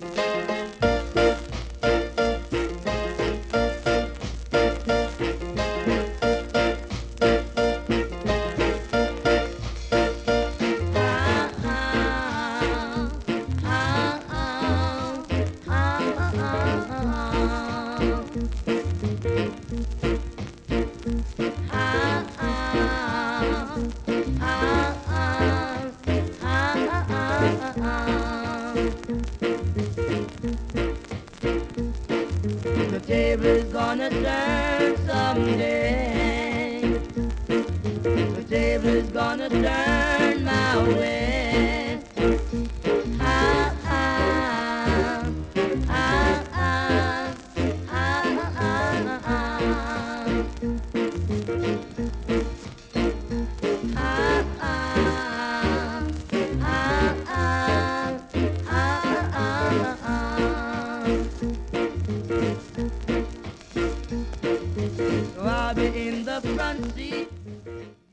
The table is gonna turn someday. The table is gonna turn my way. Ah, ah, ah, ah, ah, ah, ah. Ah, ah, ah, ah, ah, ah, ah. So I'll be in the front seat.